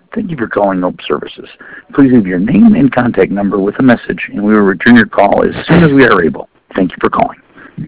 Thank you for calling Ope Services. Please leave your name and contact number with a message, and we will return your call as soon as we are able. Thank you for calling.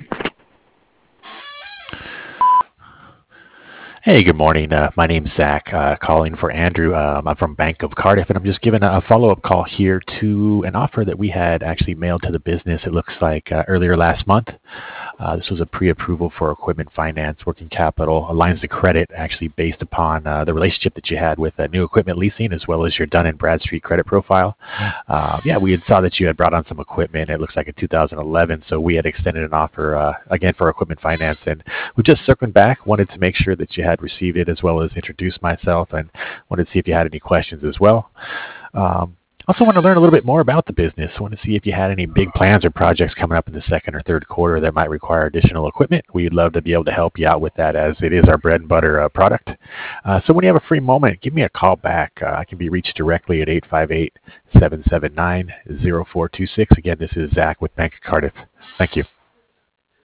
Hey, good morning. My name's Zach, calling for Andrew. I'm from Bank of Cardiff, and I'm just giving a follow-up call here to an offer that we had actually mailed to the business, it looks like, earlier last month. This was a pre-approval for equipment finance, working capital, lines of credit, actually based upon the relationship that you had with New Equipment Leasing, as well as your Dun & Bradstreet credit profile. We had saw that you had brought on some equipment. It looks like in 2011, so we had extended an offer again for equipment finance, and we just circling back, wanted to make sure that you had received it, as well as introduce myself, and wanted to see if you had any questions as well. Also want to learn a little bit more about the business. I want to see if you had any big plans or projects coming up in the second or third quarter that might require additional equipment. We'd love to be able to help you out with that, as it is our bread and butter product. So when you have a free moment, give me a call back. I can be reached directly at 858-779-0426. Again, this is Zach with Bank of Cardiff. Thank you.